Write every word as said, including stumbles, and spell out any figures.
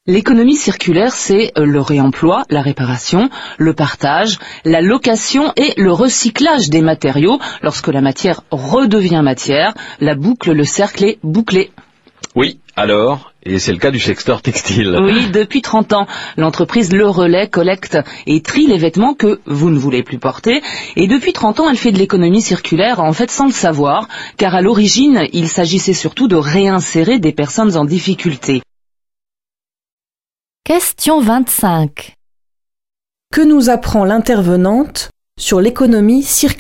L'économie circulaire, c'est le réemploi, la réparation, le partage, la location et le recyclage des matériaux. Lorsque la matière redevient matière, la boucle, le cercle est bouclé. Oui, alors, et c'est le cas du secteur textile. Oui, depuis trente ans, l'entreprise Le Relais collecte et trie les vêtements que vous ne voulez plus porter. Et depuis trente ans, elle fait de l'économie circulaire, en fait sans le savoir, car à l'origine, il s'agissait surtout de réinsérer des personnes en difficulté. Question vingt-cinq. Que nous apprend l'intervenante sur l'économie circulaire ?